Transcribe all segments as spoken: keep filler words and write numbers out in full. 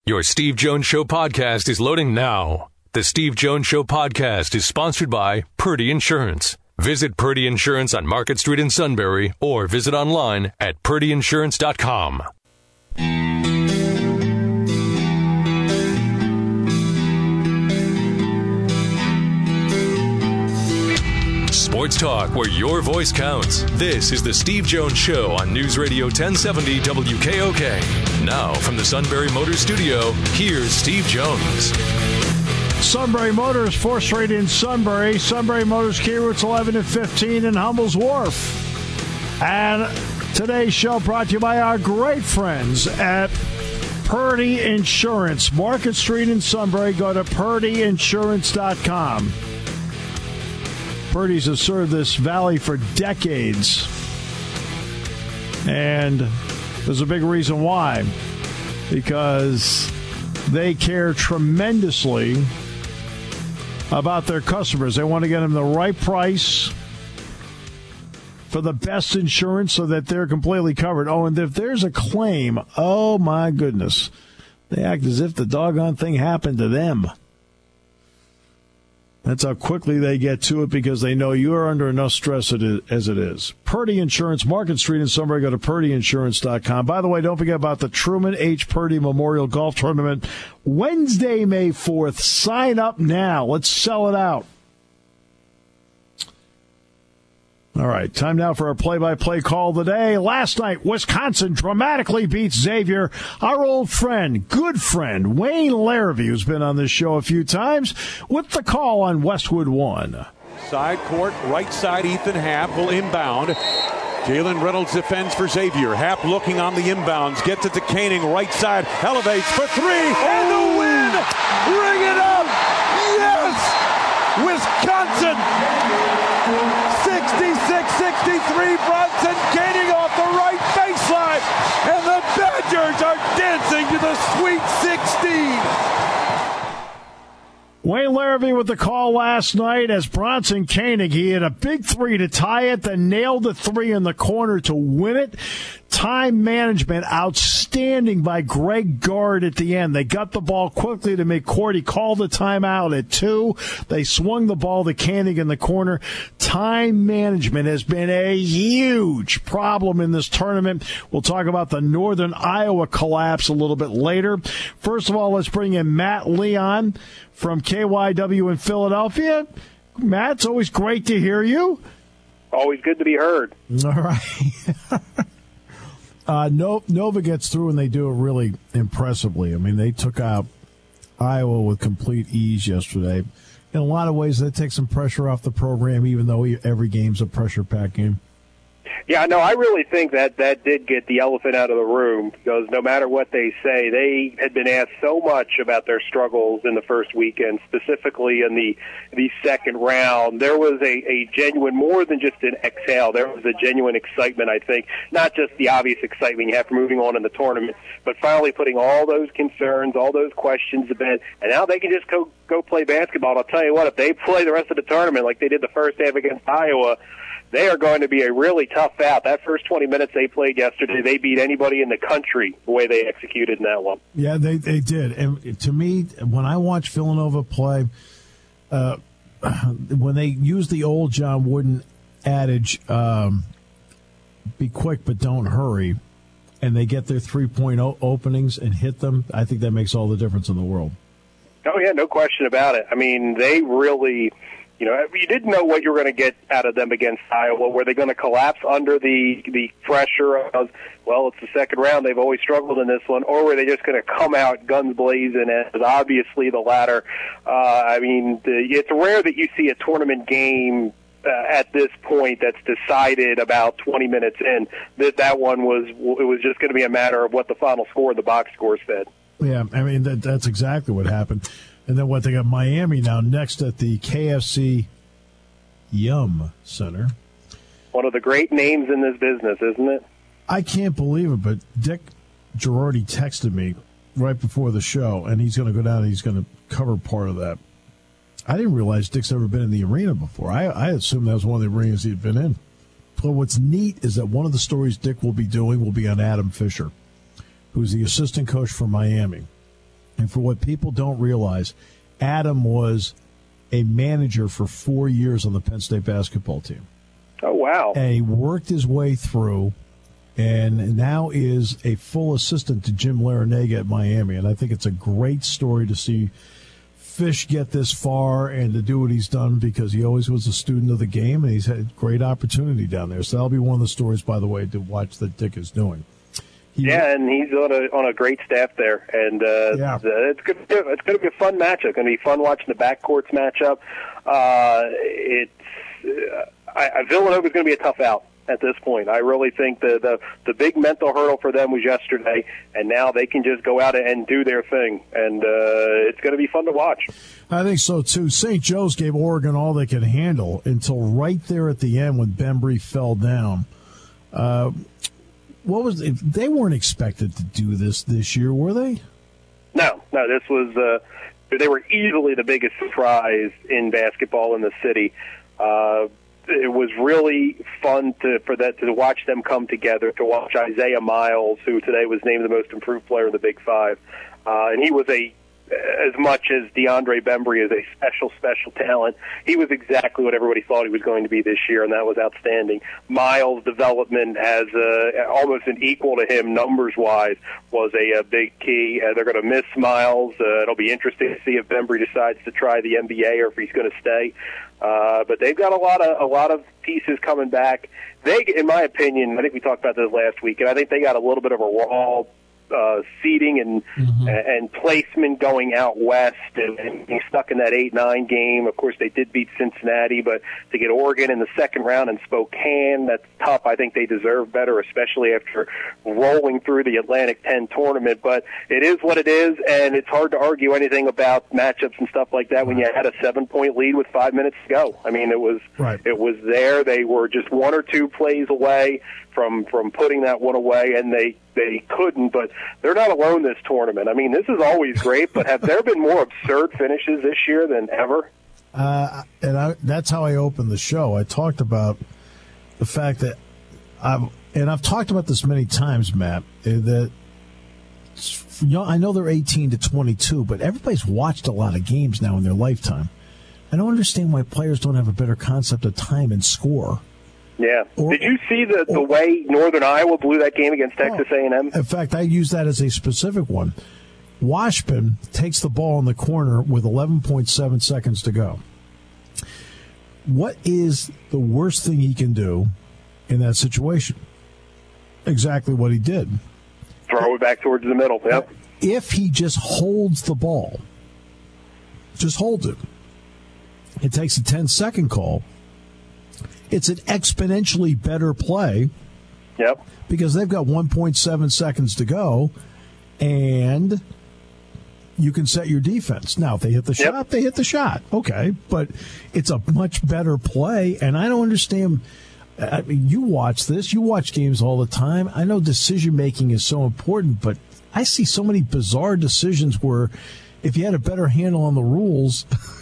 Your Steve Jones Show podcast is loading now. The Steve Jones Show podcast is sponsored by Purdy Insurance. Visit Purdy Insurance on Market Street in Sunbury or visit online at purdy insurance dot com. Sports talk where your voice counts. This is the Steve Jones Show on News Radio ten seventy W K O K. Now from the Sunbury Motors Studio, here's Steve Jones. Sunbury Motors, fourth Street in Sunbury. Sunbury Motors, key routes eleven and fifteen in Hummel's Wharf. And today's show brought to you by our great friends at Purdy Insurance. Market Street in Sunbury. Go to purdy insurance dot com. Purdy's have served this valley for decades. And there's a big reason why. Because they care tremendously about their customers. They want to get them the right price for the best insurance so that they're completely covered. Oh, and if there's a claim, oh my goodness, they act as if the doggone thing happened to them. That's how quickly they get to it because they know you are under enough stress as it is. Purdy Insurance, Market Street in Sunbury. Go to purdy insurance dot com. By the way, don't forget about the Truman H. Purdy Memorial Golf Tournament, Wednesday, May fourth. Sign up now. Let's sell it out. All right, time now for our play-by-play call of the day. Last night, Wisconsin dramatically beats Xavier. Our old friend, good friend, Wayne Larrivee, who's been on this show a few times, with the call on Westwood One. Side court, right side, Ethan Happ will inbound. Jalen Reynolds defends for Xavier. Happ looking on the inbounds, gets it to Koenig, right side, elevates for three, and the win! Bring it up! Yes! Wisconsin! sixty-six sixty-three, Bronson Koenig off the right baseline, and the Badgers are dancing to the Sweet sixteen. Wayne Larrivee with the call last night as Bronson Koenig, he had a big three to tie it, then nailed the three in the corner to win it. Time management outstanding by Greg Gard at the end. They got the ball quickly to McCourt. He called the timeout at two. They swung the ball to Koenig in the corner. Time management has been a huge problem in this tournament. We'll talk about the Northern Iowa collapse a little bit later. First of all, let's bring in Matt Leon from K Y W in Philadelphia. Matt, it's always great to hear you. Always good to be heard. All right. Uh, no, Nova gets through, and they do it really impressively. I mean, they took out Iowa with complete ease yesterday. In a lot of ways, that takes some pressure off the program, even though every game's a pressure-packed game. Yeah, no, I really think that that did get the elephant out of the room because no matter what they say, they had been asked so much about their struggles in the first weekend, specifically in the the second round. There was a, a genuine, more than just an exhale, there was a genuine excitement, I think, not just the obvious excitement you have for moving on in the tournament, but finally putting all those concerns, all those questions to bed, and now they can just go, go play basketball. I'll tell you what, if they play the rest of the tournament like they did the first half against Iowa, they are going to be a really tough out. That first twenty minutes they played yesterday, they beat anybody in the country the way they executed in that one. Yeah, they they did. And to me, when I watch Villanova play, uh, when they use the old John Wooden adage, um, be quick but don't hurry, and they get their three-point openings and hit them, I think that makes all the difference in the world. Oh, yeah, no question about it. I mean, they really... You know, you didn't know what you were going to get out of them against Iowa. Were they going to collapse under the the pressure of, well, it's the second round, they've always struggled in this one, or were they just going to come out guns blazing? And obviously the latter. Uh, I mean, the, it's rare that you see a tournament game uh, at this point that's decided about twenty minutes in. That that one was it was just going to be a matter of what the final score, the box score said. Yeah, I mean that that's exactly what happened. And then what, they got Miami now next at the K F C Yum Center. One of the great names in this business, isn't it? I can't believe it, but Dick Girardi texted me right before the show, and he's going to go down and he's going to cover part of that. I didn't realize Dick's ever been in the arena before. I, I assumed that was one of the arenas he'd been in. But what's neat is that one of the stories Dick will be doing will be on Adam Fisher, who's the assistant coach for Miami. And for what people don't realize, Adam was a manager for four years on the Penn State basketball team. Oh, wow. And he worked his way through and now is a full assistant to Jim Larinaga at Miami. And I think it's a great story to see Fish get this far and to do what he's done, because he always was a student of the game, and he's had great opportunity down there. So that'll be one of the stories, by the way, to watch that Dick is doing. He, yeah, and he's on a on a great staff there, and uh, yeah. it's good. It's going to be a fun matchup. It's going to be fun watching the backcourts matchup. Uh, it's uh, I, Villanova's going to be a tough out at this point. I really think the, the the big mental hurdle for them was yesterday, and now they can just go out and do their thing, and uh, it's going to be fun to watch. I think so, too. Saint Joe's gave Oregon all they could handle until right there at the end when Bembry fell down. Uh, what was it? They weren't expected to do this this year, were they? No, no. This was uh, they were easily the biggest surprise in basketball in the city. Uh, It was really fun to for that to watch them come together, to watch Isaiah Miles, who today was named the most improved player in the Big Five. Uh, and he was a, as much as DeAndre Bembry is a special, special talent, he was exactly what everybody thought he was going to be this year, and that was outstanding. Miles' development as uh, almost an equal to him numbers-wise was a, a big key. Uh, they're going to miss Miles. Uh, it'll be interesting to see if Bembry decides to try the N B A or if he's going to stay. Uh, but they've got a lot of a lot of pieces coming back. They, in my opinion, I think we talked about this last week, and I think they got a little bit of a raw uh, seeding and mm-hmm. and placement going out west, and, and being stuck in that eight nine game. Of course, they did beat Cincinnati, but to get Oregon in the second round in Spokane, that's tough. I think they deserve better, especially after rolling through the Atlantic ten tournament. But it is what it is, and it's hard to argue anything about matchups and stuff like that when you had a seven-point lead with five minutes to go. I mean, it was right. It was there. They were just one or two plays away from from putting that one away, and they they couldn't. But they're not alone this tournament. I mean, this is always great, but have there been more absurd finishes this year than ever? Uh, and I, that's how I opened the show. I talked about the fact that I've, and I've talked about this many times, Matt, that you know, I know they're eighteen to twenty-two, but everybody's watched a lot of games now in their lifetime. I don't understand why players don't have a better concept of time and score. Yeah. Or, Did you see the, the or, way Northern Iowa blew that game against Texas A and M? In fact, I use that as a specific one. Washburn takes the ball in the corner with eleven point seven seconds to go. What is the worst thing he can do in that situation? Exactly what he did. Throw it back towards the middle, yep. If he just holds the ball, just holds it, it takes a ten-second call. It's an exponentially better play. Yep. Because they've got one point seven seconds to go, and you can set your defense. Now, if they hit the yep. shot, they hit the shot. Okay, but it's a much better play, and I don't understand. I mean, you watch this. You watch games all the time. I know decision-making is so important, but I see so many bizarre decisions where if you had a better handle on the rules,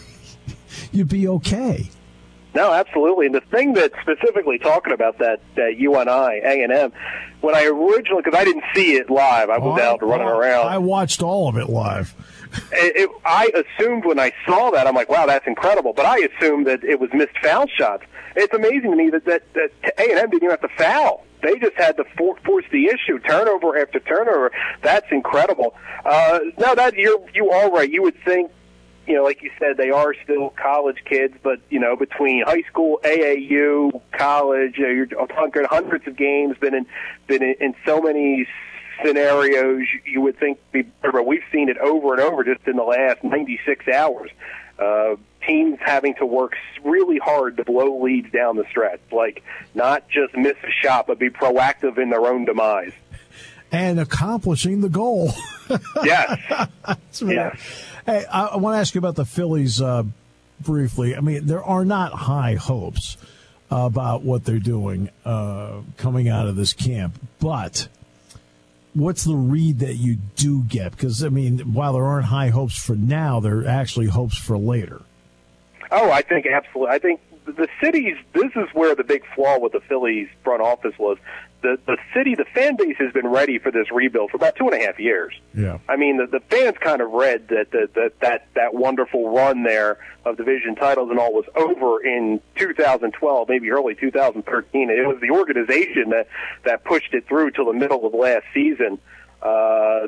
you'd be okay. No, absolutely. And the thing that specifically talking about that, that U N I, A and M, when I originally, because I didn't see it live, I was oh, out running oh, around. I watched all of it live. it, it, I assumed when I saw that, I'm like, wow, that's incredible. But I assumed that it was missed foul shots. It's amazing to me that, that, that A and M didn't even have to foul. They just had to for, force the issue, turnover after turnover. That's incredible. Uh, no, that you're you are right. You would think, you know, like you said, they are still college kids, but, you know, between high school, A A U, college, uh, you're talking hundreds of games, been in, been in, in so many scenarios, you would think, but we've seen it over and over just in the last ninety-six hours. Uh, teams having to work really hard to blow leads down the stretch, like not just miss a shot, but be proactive in their own demise. And accomplishing the goal. Yes. Yes. Hey, I, I want to ask you about the Phillies uh, briefly. I mean, there are not high hopes about what they're doing uh, coming out of this camp, but what's the read that you do get? Because, I mean, while there aren't high hopes for now, there are actually hopes for later. Oh, I think absolutely. I think the city's, this is where the big flaw with the Phillies front office was. the, the city, the fan base has been ready for this rebuild for about two and a half years. Yeah. I mean, the, the fans kind of read that, that, that, that, that wonderful run there of division titles and all was over in two thousand twelve, maybe early two thousand thirteen. It was the organization that, that pushed it through till the middle of last season. Uh,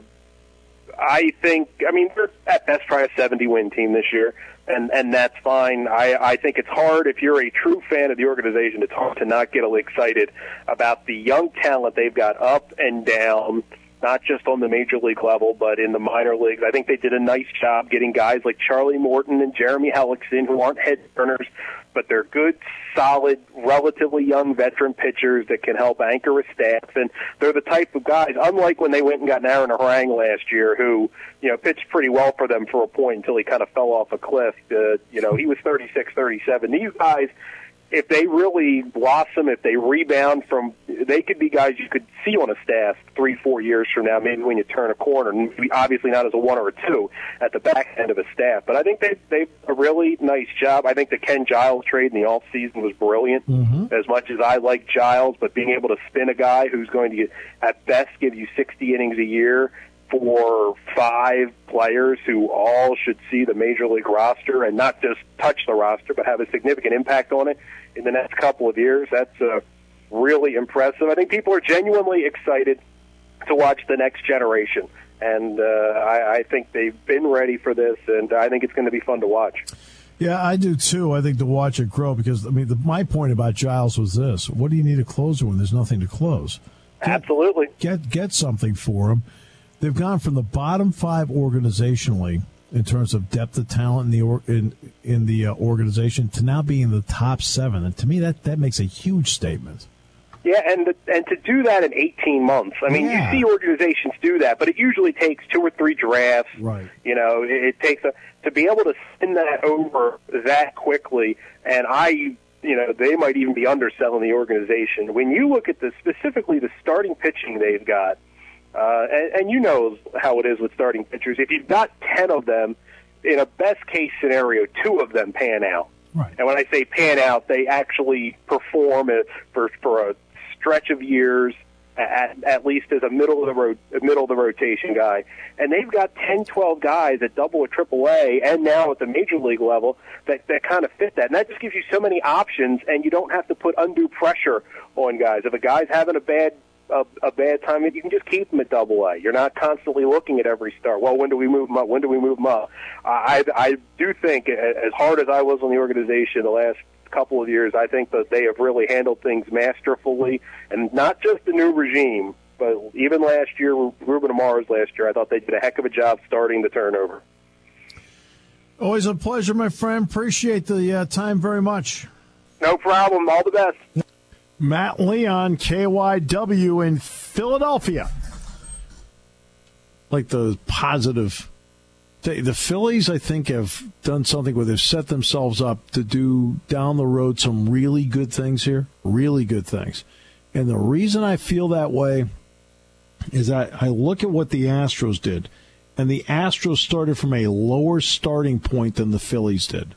I think, I mean, we're at best probably a seventy-win team this year, and, and that's fine. I, I think it's hard, if you're a true fan of the organization, it's hard to not get excited about the young talent they've got up and down, not just on the major league level, but in the minor leagues. I think they did a nice job getting guys like Charlie Morton and Jeremy Hellickson, who aren't head turners, but they're good, solid, relatively young veteran pitchers that can help anchor a staff. And they're the type of guys, unlike when they went and got Aaron Harang last year, who, you know, pitched pretty well for them for a point until he kind of fell off a cliff. Uh, you know, he was thirty-six, thirty-seven. These guys, if they really blossom, if they rebound from, they could be guys you could see on a staff three, four years from now, maybe when you turn a corner, and obviously not as a one or a two at the back end of a staff. But I think they they've a really nice job. I think the Ken Giles trade in the offseason was brilliant. Mm-hmm. As much as I like Giles, but being able to spin a guy who's going to, at best, give you sixty innings a year for five players who all should see the major league roster and not just touch the roster, but have a significant impact on it in the next couple of years. That's uh, really impressive. I think people are genuinely excited to watch the next generation, and uh, I, I think they've been ready for this, and I think it's going to be fun to watch. Yeah, I do too. I think to watch it grow, because I mean, the, my point about Giles was this: what do you need a closer when there's nothing to close? Get, Absolutely, get get something for him. They've gone from the bottom five organizationally in terms of depth of talent in the or, in in the uh, organization to now being in the top seven, and to me that, that makes a huge statement. Yeah, and the, and to do that in eighteen months. I mean, yeah. You see organizations do that, but it usually takes two or three drafts. Right. You know, it, it takes a, to be able to spin that over that quickly. And I, you know, they might even be underselling the organization. When you look at the specifically the starting pitching they've got. Uh, and, and you know how it is with starting pitchers. If you've got ten of them, in a best-case scenario, two of them pan out. Right. And when I say pan out, they actually perform for for a stretch of years, at, at least as a middle of the ro- middle of the rotation guy. And they've got ten, twelve guys at double or triple A, and now at the major league level that that kind of fit that. And that just gives you so many options, and you don't have to put undue pressure on guys. If a guy's having a bad A, a bad time, you can just keep them at double A. You're not constantly looking at every start. Well, when do we move them up? When do we move them up? I, I do think, as hard as I was on the organization the last couple of years, I think that they have really handled things masterfully, and not just the new regime, but even last year, Ruben Amar's last year, I thought they did a heck of a job starting the turnover. Always a pleasure, my friend. Appreciate the uh, time very much. No problem. All the best. Matt Leon, K Y W in Philadelphia. Like the positive. The Phillies, I think, have done something where they've set themselves up to do down the road some really good things here. Really good things. And the reason I feel that way is I, I look at what the Astros did. And the Astros started from a lower starting point than the Phillies did.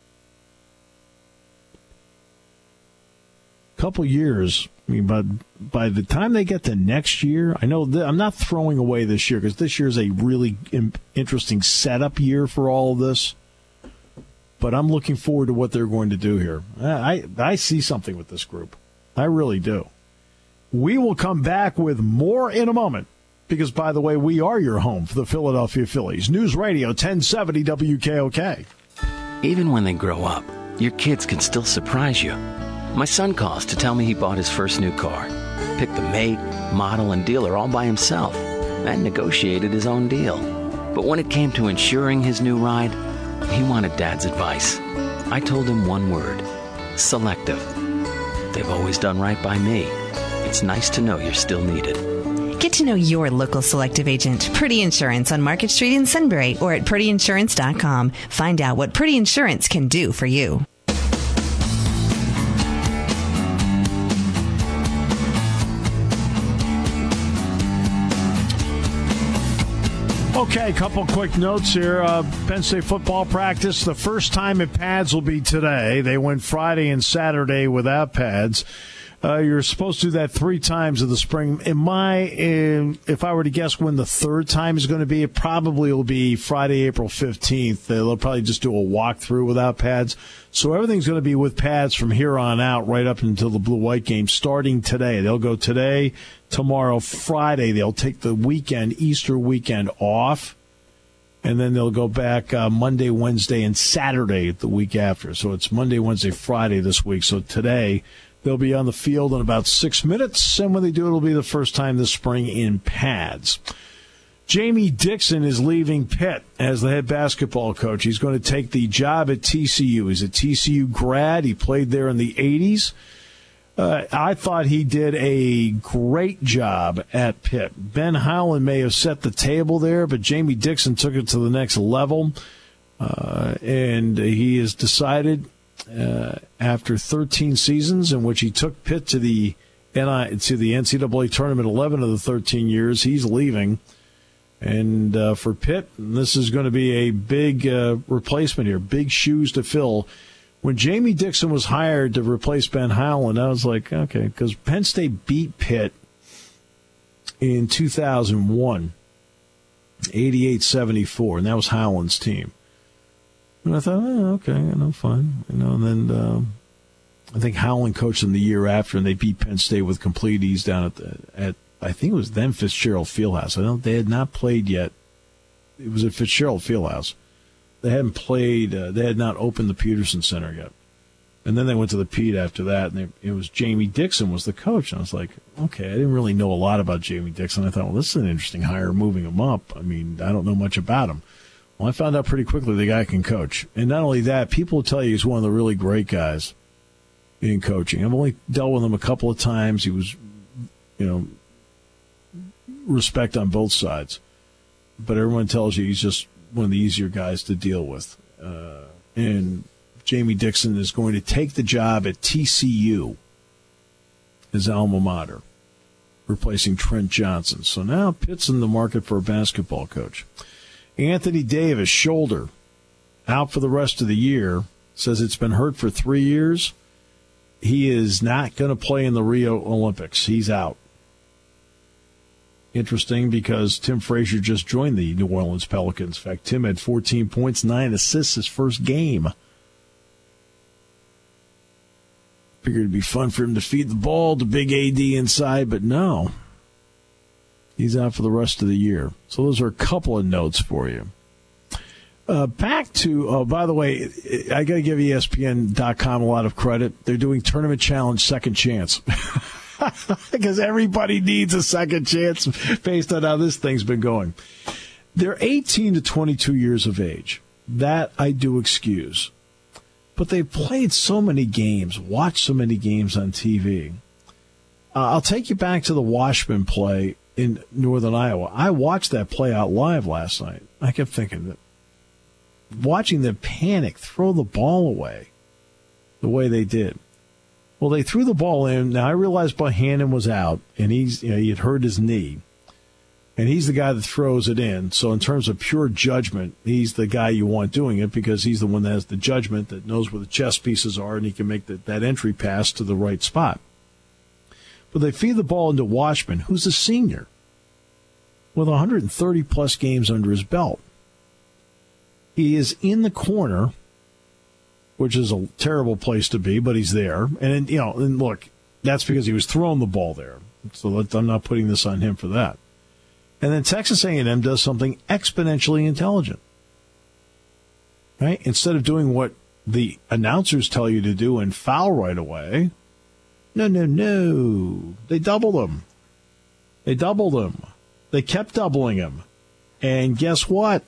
Couple years, I mean, but by the time they get to next year, I know th- I'm not throwing away this year because this year is a really im- interesting setup year for all of this. But I'm looking forward to what they're going to do here. I I see something with this group. I really do. We will come back with more in a moment because, by the way, we are your home for the Philadelphia Phillies. News Radio ten seventy W K O K. Even when they grow up, your kids can still surprise you. My son calls to tell me he bought his first new car, picked the make, model, and dealer all by himself, and negotiated his own deal. But when it came to insuring his new ride, he wanted Dad's advice. I told him one word: Selective. They've always done right by me. It's nice to know you're still needed. Get to know your local Selective agent, Purdy Insurance on Market Street in Sunbury, or at purdy insurance dot com. Find out what Purdy Insurance can do for you. Okay, a couple quick notes here. Uh, Penn State football practice, the first time in pads will be today. They went Friday and Saturday without pads. Uh, you're supposed to do that three times in the spring. In my, in, if I were to guess when the third time is going to be, it probably will be Friday, April fifteenth. They'll probably just do a walkthrough without pads. So everything's going to be with pads from here on out, right up until the Blue-White game, starting today. They'll go today, tomorrow, Friday. They'll take the weekend, Easter weekend off, and then they'll go back uh, Monday, Wednesday, and Saturday the week after. So it's Monday, Wednesday, Friday this week. So today they'll be on the field in about six minutes, and when they do, it'll be the first time this spring in pads. Jamie Dixon is leaving Pitt as the head basketball coach. He's going to take the job at T C U. He's a T C U grad. He played there in the eighties. Uh, I thought he did a great job at Pitt. Ben Howland may have set the table there, but Jamie Dixon took it to the next level, uh, and he has decided Uh, after thirteen seasons in which he took Pitt to the N I to the N C double A tournament eleven of the thirteen years, he's leaving. And uh, for Pitt, this is going to be a big uh, replacement here, big shoes to fill. When Jamie Dixon was hired to replace Ben Howland, I was like, okay, because Penn State beat Pitt in two thousand one, eighty-eight seventy-four, and that was Howland's team. And I thought, oh, okay, you know, fine. You know, and then um, I think Howland coached them the year after, and they beat Penn State with complete ease down at the, at I think it was then Fitzgerald Fieldhouse. I don't. They had not played yet. It was at Fitzgerald Fieldhouse. They hadn't played. Uh, they had not opened the Peterson Center yet. And then they went to the Pete after that, and they, it was Jamie Dixon was the coach. And I was like, okay, I didn't really know a lot about Jamie Dixon. I thought, well, this is an interesting hire, moving him up. I mean, I don't know much about him. Well, I found out pretty quickly the guy can coach. And not only that, people will tell you he's one of the really great guys in coaching. I've only dealt with him a couple of times. He was, you know, respect on both sides. But everyone tells you he's just one of the easier guys to deal with. Uh, and Jamie Dixon is going to take the job at T C U, his alma mater, replacing Trent Johnson. So now Pitt's in the market for a basketball coach. Anthony Davis, shoulder, out for the rest of the year, says it's been hurt for three years. He is not going to play in the Rio Olympics. He's out. Interesting because Tim Frazier just joined the New Orleans Pelicans. In fact, Tim had fourteen points, nine assists his first game. Figured it'd be fun for him to feed the ball to Big A D inside, but no. He's out for the rest of the year. So those are a couple of notes for you. Uh, back to, oh, by the way, I got to give E S P N dot com a lot of credit. They're doing Tournament Challenge Second Chance. Because everybody needs a second chance based on how this thing's been going. They're eighteen to twenty-two years of age. That I do excuse. But they've played so many games, watched so many games on T V. Uh, I'll take you back to the Washburn play in Northern Iowa. I watched that play out live last night. I kept thinking that watching them panic, throw the ball away the way they did. Well, they threw the ball in. Now, I realized Bohannon was out, and he's, you know, he had hurt his knee. And he's the guy that throws it in. So in terms of pure judgment, he's the guy you want doing it because he's the one that has the judgment, that knows where the chess pieces are, and he can make the, that entry pass to the right spot. But they feed the ball into Washburn, who's a senior, with one hundred thirty plus games under his belt. He is in the corner, which is a terrible place to be, but he's there. And, you know, and look, that's because he was throwing the ball there. So I'm not putting this on him for that. And then Texas A and M does something exponentially intelligent. Right? Instead of doing what the announcers tell you to do and foul right away, no, no, no. They doubled him. They doubled him. They kept doubling him. And guess what?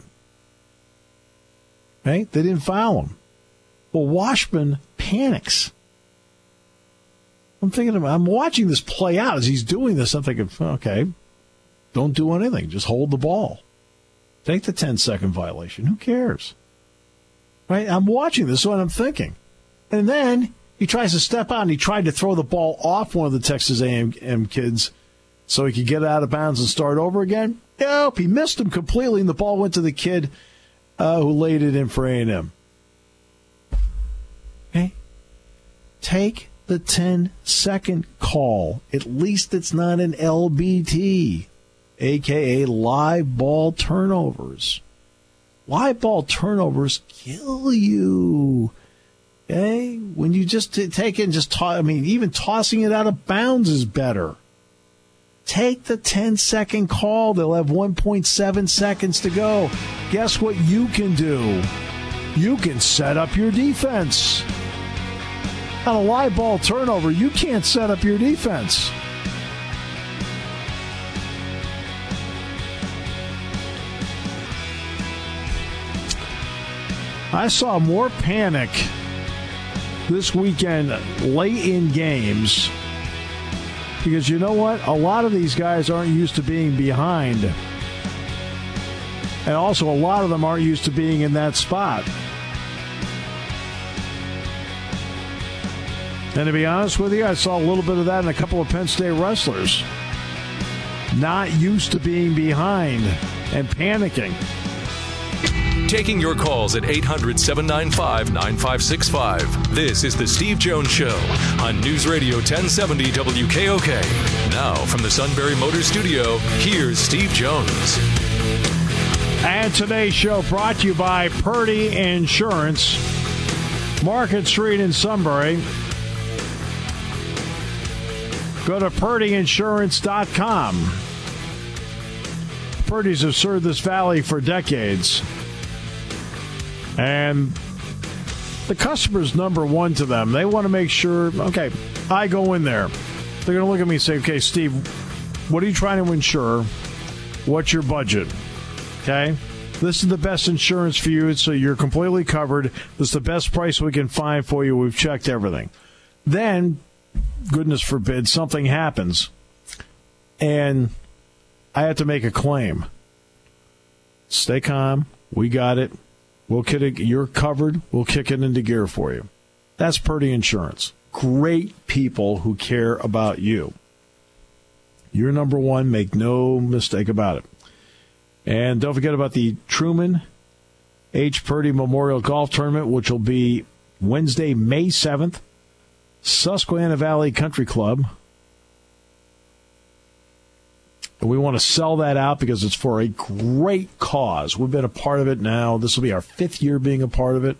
Right? They didn't foul him. Well, Washburn panics. I'm thinking, of, I'm watching this play out as he's doing this. I'm thinking, okay, don't do anything. Just hold the ball. Take the ten-second violation. Who cares? Right? I'm watching this, so I'm thinking. And then he tries to step out, and he tried to throw the ball off one of the Texas A and M kids so he could get out of bounds and start over again. Nope, he missed him completely, and the ball went to the kid uh, who laid it in for A and M. Okay? Take the ten-second call. At least it's not an L B T, a k a live ball turnovers. Live ball turnovers kill you. Okay? When you just t- take it and just toss, I mean, even tossing it out of bounds is better. Take the ten-second call. They'll have one point seven seconds to go. Guess what you can do? You can set up your defense. On a live ball turnover, you can't set up your defense. I saw more panic this weekend late in games because you know what? A lot of these guys aren't used to being behind. And also, a lot of them aren't used to being in that spot. And to be honest with you, I saw a little bit of that in a couple of Penn State wrestlers. Not used to being behind and panicking. Taking your calls at eight hundred, seven nine five, nine five six five. This is the Steve Jones Show on News Radio ten seventy W K O K. Now from the Sunbury Motors Studio, here's Steve Jones. And today's show brought to you by Purdy Insurance, Market Street in Sunbury. Go to Purdy Insurance dot com. Purdy's have served this valley for decades. And the customer's number one to them. They want to make sure, okay, I go in there. They're going to look at me and say, okay, Steve, what are you trying to insure? What's your budget? Okay? This is the best insurance for you, so you're completely covered. This is the best price we can find for you. We've checked everything. Then, goodness forbid, something happens, and I have to make a claim. Stay calm. We got it. We'll kick it. You're covered. We'll kick it into gear for you. That's Purdy Insurance. Great people who care about you. You're number one. Make no mistake about it. And don't forget about the Truman H. Purdy Memorial Golf Tournament, which will be Wednesday, May seventh. Susquehanna Valley Country Club. We want to sell that out because it's for a great cause. We've been a part of it now. This will be our fifth year being a part of it.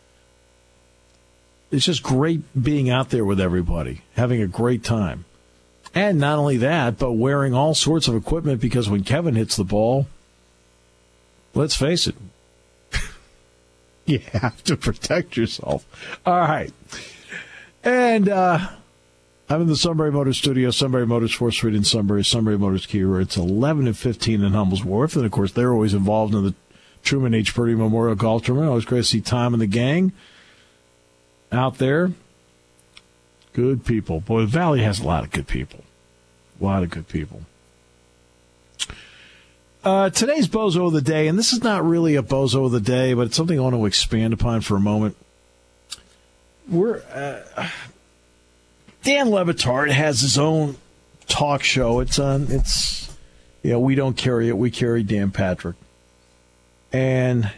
It's just great being out there with everybody, having a great time. And not only that, but wearing all sorts of equipment because when Kevin hits the ball, let's face it, you have to protect yourself. All right. And uh, I'm in the Sunbury Motors Studio, Sunbury Motors, fourth Street in Sunbury, Sunbury Motors Kia. It's eleven and fifteen in Hummel's Wharf. And, of course, they're always involved in the Truman H. Purdy Memorial Golf Tournament. Always great to see Tom and the gang out there. Good people. Boy, the Valley has a lot of good people. A lot of good people. Uh, today's Bozo of the Day, and this is not really a Bozo of the Day, but it's something I want to expand upon for a moment. We're uh, Dan Le Batard has his own talk show. It's on. It's you know we don't carry it. We carry Dan Patrick, and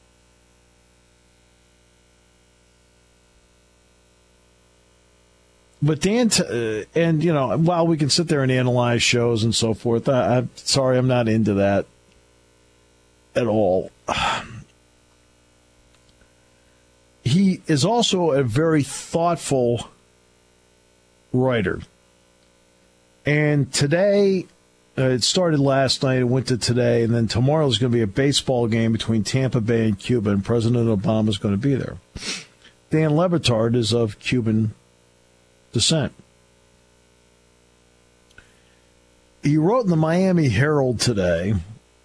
but Dan t- uh, and you know while we can sit there and analyze shows and so forth, I, I'm sorry I'm not into that at all. He is also a very thoughtful writer. And today, uh, it started last night, it went to today, and then tomorrow is going to be a baseball game between Tampa Bay and Cuba, and President Obama is going to be there. Dan Le Batard is of Cuban descent. He wrote in the Miami Herald today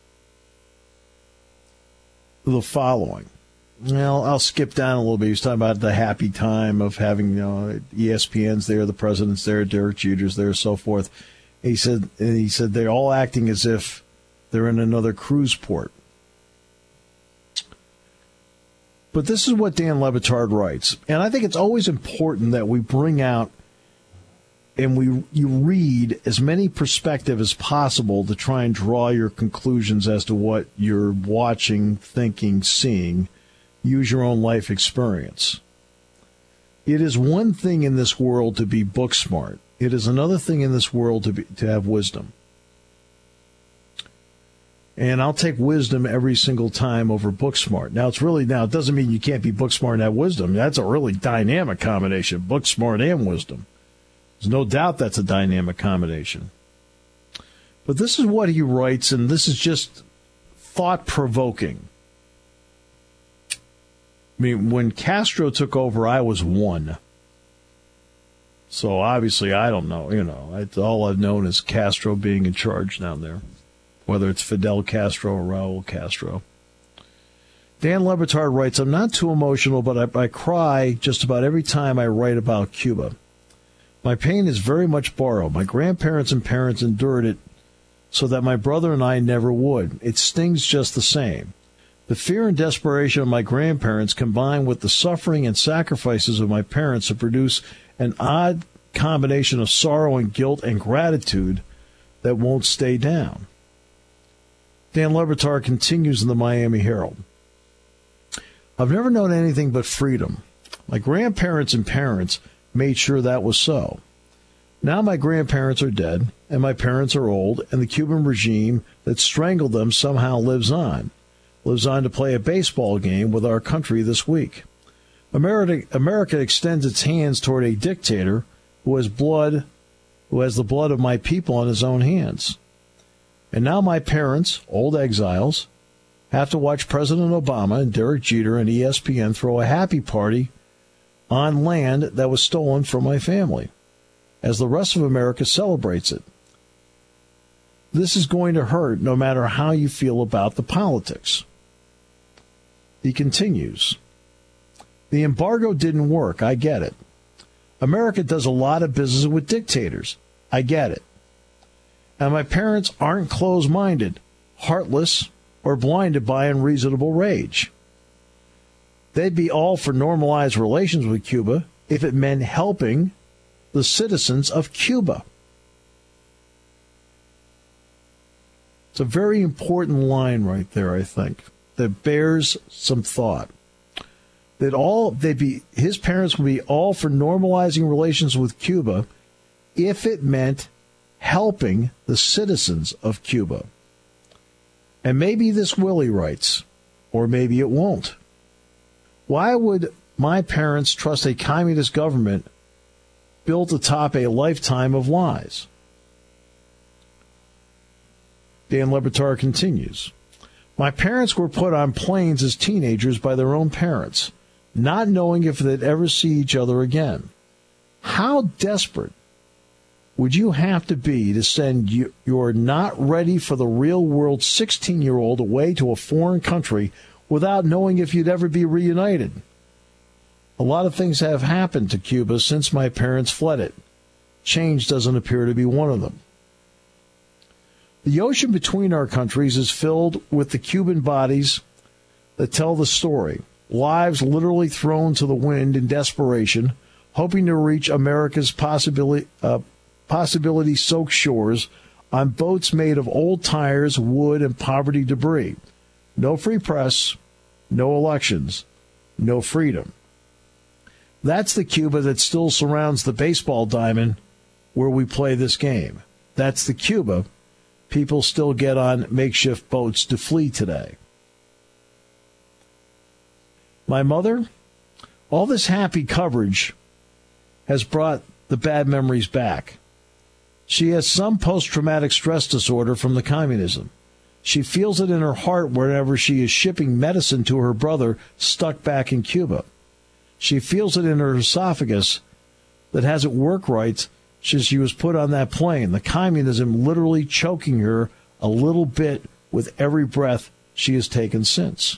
the following. Well, I'll skip down a little bit. He was talking about the happy time of having, you know, E S P N's there, the president's there, Derek Jeter's there, so forth. He said, and he said they're all acting as if they're in another cruise port. But this is what Dan Le Batard writes, and I think it's always important that we bring out and we you read as many perspectives as possible to try and draw your conclusions as to what you're watching, thinking, seeing. Use your own life experience. It is one thing in this world to be book smart. It is another thing in this world to be, to have wisdom. And I'll take wisdom every single time over book smart. Now, it's really, now, it doesn't mean you can't be book smart and have wisdom. That's a really dynamic combination, book smart and wisdom. There's no doubt that's a dynamic combination. But this is what he writes, and this is just thought-provoking. I mean, when Castro took over, I was one. So obviously, I don't know. You know, it's all I've known is Castro being in charge down there, whether it's Fidel Castro or Raul Castro. Dan Le Batard writes, I'm not too emotional, but I, I cry just about every time I write about Cuba. My pain is very much borrowed. My grandparents and parents endured it so that my brother and I never would. It stings just the same. The fear and desperation of my grandparents combined with the suffering and sacrifices of my parents to produce an odd combination of sorrow and guilt and gratitude that won't stay down. Dan Le Batard continues in the Miami Herald. I've never known anything but freedom. My grandparents and parents made sure that was so. Now my grandparents are dead, and my parents are old, and the Cuban regime that strangled them somehow lives on. Lives on to play a baseball game with our country this week. America, America extends its hands toward a dictator who has blood, who has the blood of my people on his own hands. And now my parents, old exiles, have to watch President Obama and Derek Jeter and E S P N throw a happy party on land that was stolen from my family, as the rest of America celebrates it. This is going to hurt no matter how you feel about the politics. He continues, the embargo didn't work. I get it. America does a lot of business with dictators. I get it. And my parents aren't closed-minded, heartless, or blinded by unreasonable rage. They'd be all for normalized relations with Cuba if it meant helping the citizens of Cuba. It's a very important line right there, I think, that bears some thought. That all they'd be his parents would be all for normalizing relations with Cuba if it meant helping the citizens of Cuba. And maybe this will, he writes, or maybe it won't. Why would my parents trust a communist government built atop a lifetime of lies? Dan Le Batard continues, my parents were put on planes as teenagers by their own parents, not knowing if they'd ever see each other again. How desperate would you have to be to send you, your not ready for the real world sixteen-year-old away to a foreign country without knowing if you'd ever be reunited? A lot of things have happened to Cuba since my parents fled it. Change doesn't appear to be one of them. The ocean between our countries is filled with the Cuban bodies that tell the story. Lives literally thrown to the wind in desperation, hoping to reach America's possibility, uh, possibility-soaked shores on boats made of old tires, wood, and poverty debris. No free press, no elections, no freedom. That's the Cuba that still surrounds the baseball diamond where we play this game. That's the Cuba people still get on makeshift boats to flee today. My mother, all this happy coverage has brought the bad memories back. She has some post-traumatic stress disorder from the communism. She feels it in her heart whenever she is shipping medicine to her brother stuck back in Cuba. She feels it in her esophagus that hasn't worked right since she was put on that plane, the communism literally choking her a little bit with every breath she has taken since.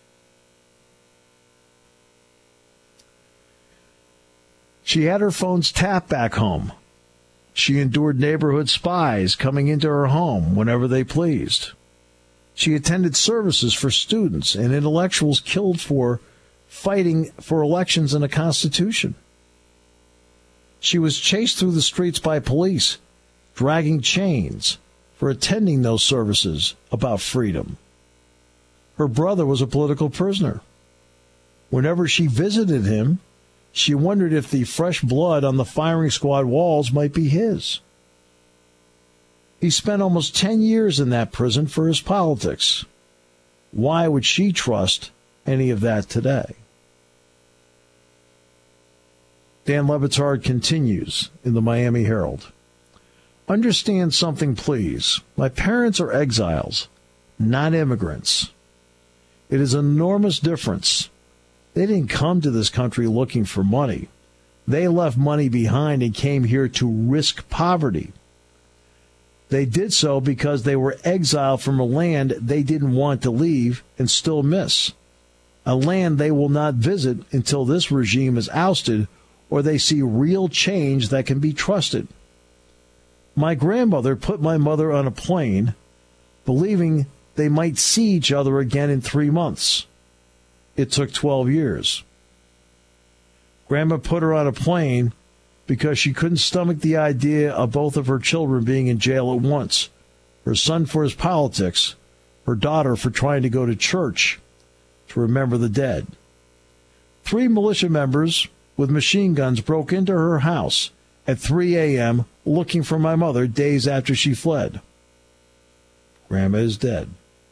She had her phones tapped back home. She endured neighborhood spies coming into her home whenever they pleased. She attended services for students and intellectuals killed for fighting for elections and a constitution. She was chased through the streets by police, dragging chains for attending those services about freedom. Her brother was a political prisoner. Whenever she visited him, She wondered if the fresh blood on the firing squad walls might be his. He spent almost ten years in that prison for his politics. Why would she trust any of that today? Dan Le Batard continues in the Miami Herald. Understand something, please. My parents are exiles, not immigrants. It is an enormous difference. They didn't come to this country looking for money. They left money behind and came here to risk poverty. They did so because they were exiled from a land they didn't want to leave and still miss. A land they will not visit until this regime is ousted or they see real change that can be trusted. My grandmother put my mother on a plane, believing they might see each other again in three months. It took twelve years. Grandma put her on a plane because she couldn't stomach the idea of both of her children being in jail at once. Her son for his politics, her daughter for trying to go to church to remember the dead. Three militia members with machine guns broke into her house at three a.m. looking for my mother days after she fled. Grandma is dead.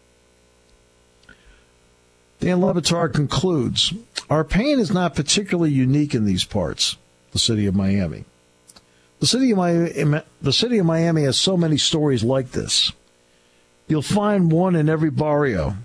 Dan Le Batard concludes, our pain is not particularly unique in these parts, the city of Miami. The city of Miami, the city of Miami has so many stories like this. You'll find one in every barrio.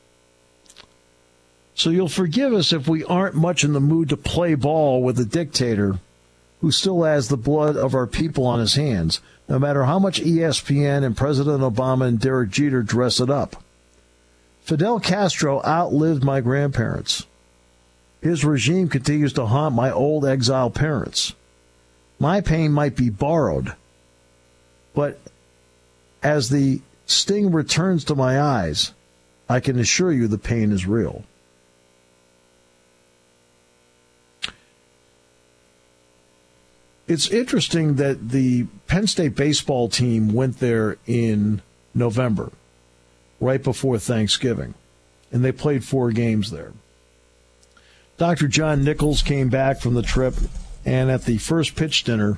So you'll forgive us if we aren't much in the mood to play ball with a dictator who still has the blood of our people on his hands, no matter how much E S P N and President Obama and Derek Jeter dress it up. Fidel Castro outlived my grandparents. His regime continues to haunt my old exiled parents. My pain might be borrowed, but as the sting returns to my eyes, I can assure you the pain is real. It's interesting that the Penn State baseball team went there in November, right before Thanksgiving, and they played four games there. Doctor John Nichols came back from the trip, and at the first pitch dinner,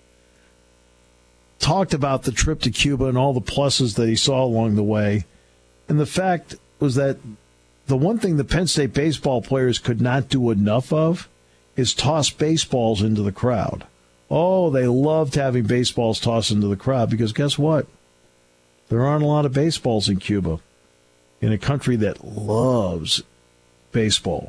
talked about the trip to Cuba and all the pluses that he saw along the way. And the fact was that the one thing the Penn State baseball players could not do enough of is toss baseballs into the crowd. Oh, they loved having baseballs tossed into the crowd because guess what? There aren't a lot of baseballs in Cuba, in a country that loves baseball.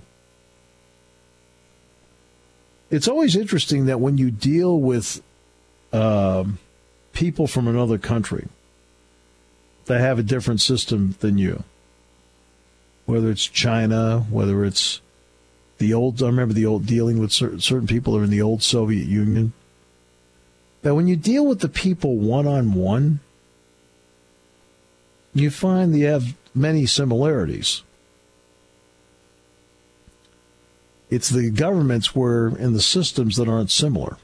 It's always interesting that when you deal with uh, people from another country that have a different system than you, whether it's China, whether it's the old, I remember the old dealing with certain, certain people that are in the old Soviet Union, that when you deal with the people one-on-one, you find they have many similarities. It's the governments where and the systems that aren't similar.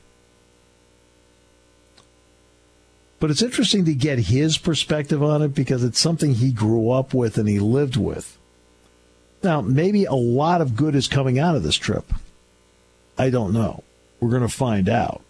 But it's interesting to get his perspective on it because it's something he grew up with and he lived with. Now, maybe a lot of good is coming out of this trip. I don't know. We're going to find out.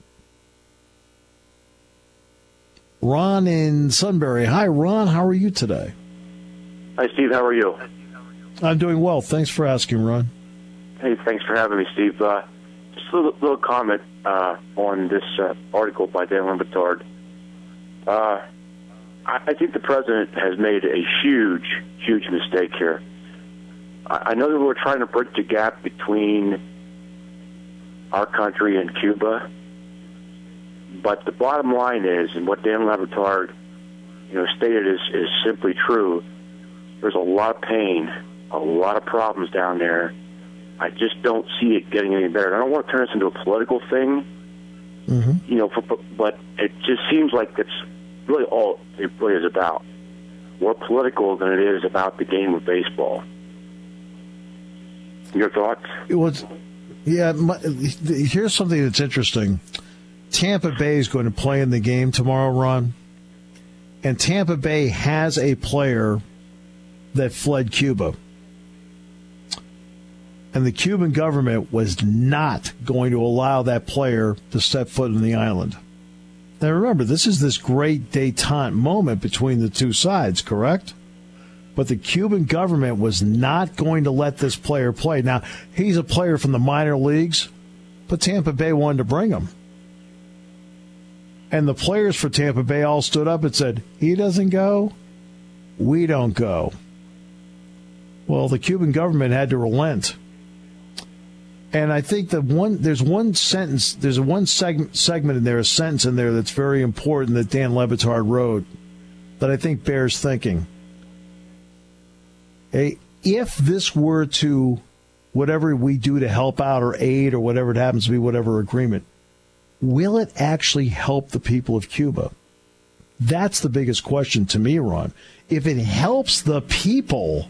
Ron in Sunbury. Hi, Ron. How are you today? Hi, Steve. How are you? I'm doing well. Thanks for asking, Ron. Hey, thanks for having me, Steve. Uh, just a little, little comment uh, on this uh, article by Dan Le Batard. Uh, I, I think the president has made a huge, huge mistake here. I, I know that we're trying to bridge the gap between our country and Cuba, but the bottom line is, and what Dan Le Batard, you know, stated is, is simply true. There's a lot of pain, a lot of problems down there. I just don't see it getting any better. I don't want to turn this into a political thing, mm-hmm. you know, for, but it just seems like it's really all it really is about. More political than it is about the game of baseball. Your thoughts? It was, yeah, my, here's something that's interesting. Tampa Bay is going to play in the game tomorrow, Ron, and Tampa Bay has a player that fled Cuba. And the Cuban government was not going to allow that player to step foot in the island. Now remember, this is this great détente moment between the two sides, correct? But the Cuban government was not going to let this player play. Now, he's a player from the minor leagues, but Tampa Bay wanted to bring him. And the players for Tampa Bay all stood up and said, he doesn't go, we don't go. Well, the Cuban government had to relent. And I think that one there's one sentence, there's a one segment, segment in there, a sentence in there that's very important that Dan Le Batard wrote that I think bears thinking. A, if this were to, whatever we do to help out or aid or whatever it happens to be, whatever agreement, will it actually help the people of Cuba? That's the biggest question to me, Ron. If it helps the people,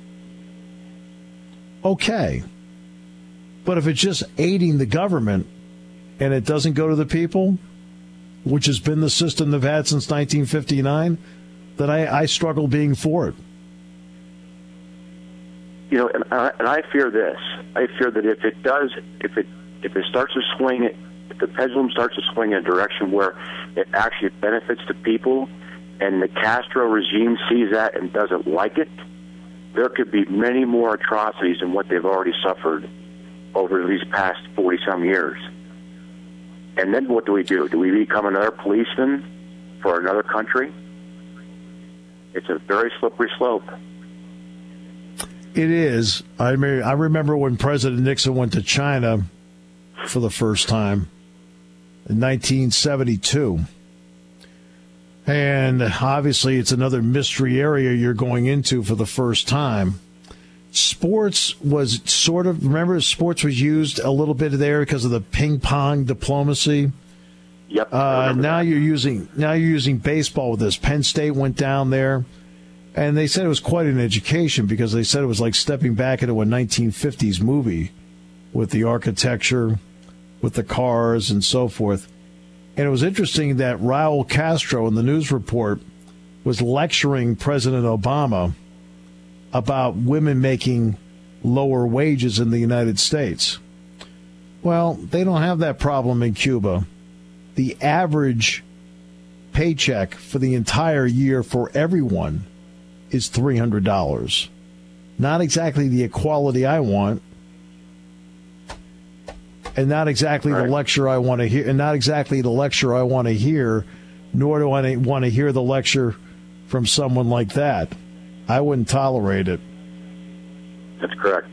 okay. But if it's just aiding the government and it doesn't go to the people, which has been the system they've had since nineteen fifty-nine, then I, I struggle being for it. You know, and I, and I fear this. I fear that if it does, if it if it starts to swing, if the pendulum starts to swing in a direction where it actually benefits the people, and the Castro regime sees that and doesn't like it, there could be many more atrocities than what they've already suffered over these past forty-some years. And then what do we do? Do we become another policeman for another country? It's a very slippery slope. It is. I mean, I remember when President Nixon went to China for the first time in nineteen seventy-two. And obviously it's another mystery area you're going into for the first time. Sports was sort of, remember, sports was used a little bit there because of the ping pong diplomacy. Yep. Uh, now that. you're using now you're using baseball with this. Penn State went down there, and they said it was quite an education because they said it was like stepping back into a nineteen fifties movie with the architecture, with the cars, and so forth. And it was interesting that Raul Castro in the news report was lecturing President Obama about women making lower wages in the United States. Well, they don't have that problem in Cuba. The average paycheck for the entire year for everyone is three hundred dollars. Not exactly the equality I want, and not exactly the lecture I want to hear, and not exactly the lecture I want to hear, nor do I want to hear the lecture from someone like that. I wouldn't tolerate it. That's correct.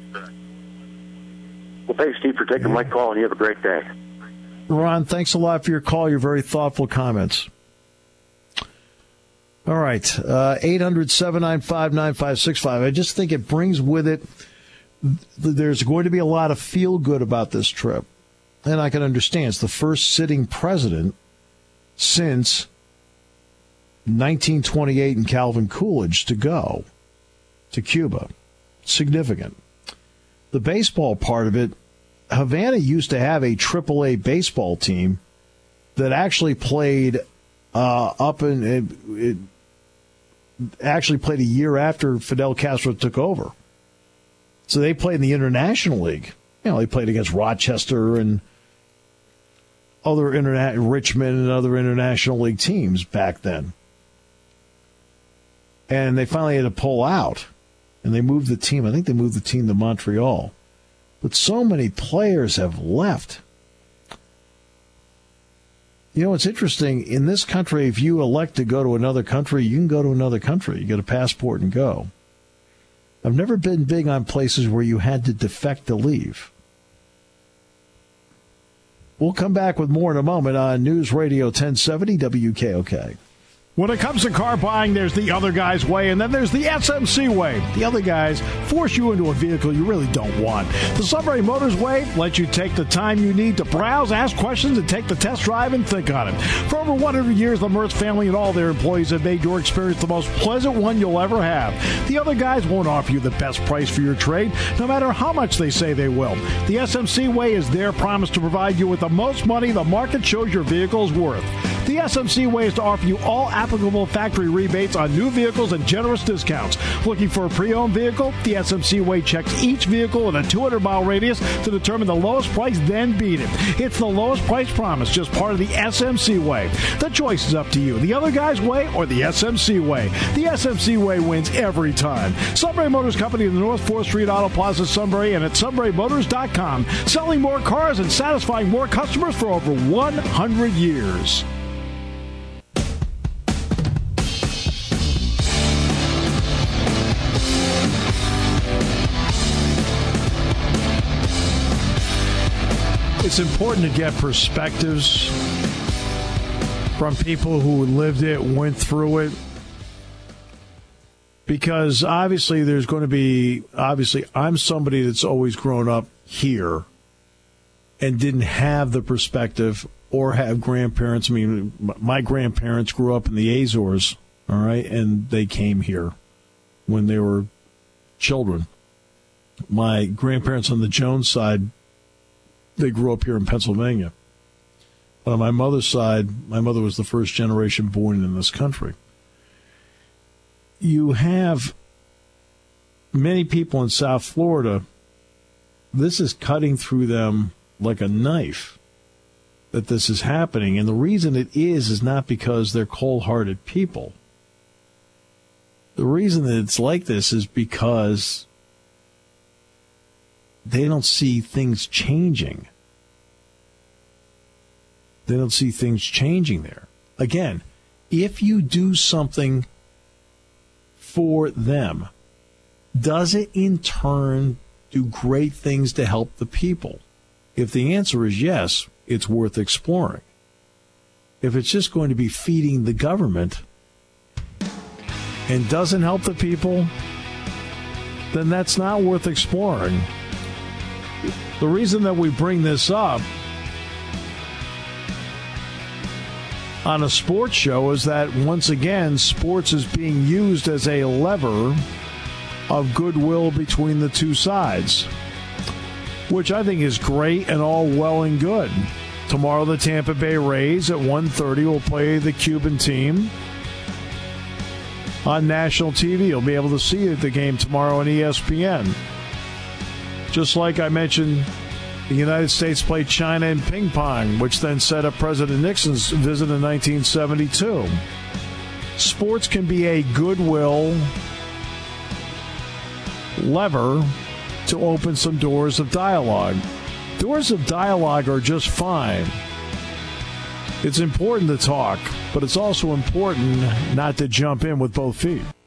Well, thanks, Steve, for taking my call, and you have a great day. Ron, thanks a lot for your call, your very thoughtful comments. All right, uh, eight hundred, seven nine five, nine five six five. I just think it brings with it, there's going to be a lot of feel-good about this trip. And I can understand. It's the first sitting president since nineteen twenty-eight and Calvin Coolidge to go to Cuba. Significant. The baseball part of it, Havana used to have a triple A baseball team that actually played uh, up in it, it actually played a year after Fidel Castro took over. So they played in the International League. You know, they played against Rochester and other interna- Richmond and other International League teams back then. And they finally had to pull out, and they moved the team. I think they moved the team to Montreal. But so many players have left. You know, it's interesting. In this country, if you elect to go to another country, you can go to another country. You get a passport and go. I've never been big on places where you had to defect to leave. We'll come back with more in a moment on News Radio ten seventy W K O K. When it comes to car buying, there's the other guy's way, and then there's the S M C way. The other guys force you into a vehicle you really don't want. The Sunbury Motors way lets you take the time you need to browse, ask questions, and take the test drive and think on it. For over one hundred years, the Mertz family and all their employees have made your experience the most pleasant one you'll ever have. The other guys won't offer you the best price for your trade, no matter how much they say they will. The S M C way is their promise to provide you with the most money the market shows your vehicle is worth. The S M C way is to offer you all applicable factory rebates on new vehicles and generous discounts. Looking for a pre-owned vehicle? The S M C way checks each vehicle in a two hundred mile radius to determine the lowest price, then beat it. It's the lowest price promise, just part of the S M C way. The choice is up to you. The other guy's way or the S M C way. The S M C way wins every time. Sunbury Motors Company in the North fourth Street Auto Plaza, Sunbury, and at sunbury motors dot com. Selling more cars and satisfying more customers for over one hundred years. It's important to get perspectives from people who lived it, went through it, because obviously there's going to be, obviously I'm somebody that's always grown up here and didn't have the perspective or have grandparents. I mean, my grandparents grew up in the Azores, all right, and they came here when they were children. My grandparents on the Jones side, they grew up here in Pennsylvania. But on my mother's side, my mother was the first generation born in this country. You have many people in South Florida, this is cutting through them like a knife that this is happening. And the reason it is is not because they're cold-hearted people. The reason that it's like this is because they don't see things changing. They don't see things changing there. Again, if you do something for them, does it in turn do great things to help the people? If the answer is yes, it's worth exploring. If it's just going to be feeding the government and doesn't help the people, then that's not worth exploring. The reason that we bring this up on a sports show is that, once again, sports is being used as a lever of goodwill between the two sides, which I think is great and all well and good. Tomorrow, the Tampa Bay Rays at one thirty will play the Cuban team on national T V. You'll be able to see the game tomorrow on E S P N. Just like I mentioned, the United States played China in ping pong, which then set up President Nixon's visit in nineteen seventy-two. Sports can be a goodwill lever to open some doors of dialogue. Doors of dialogue are just fine. It's important to talk, but it's also important not to jump in with both feet.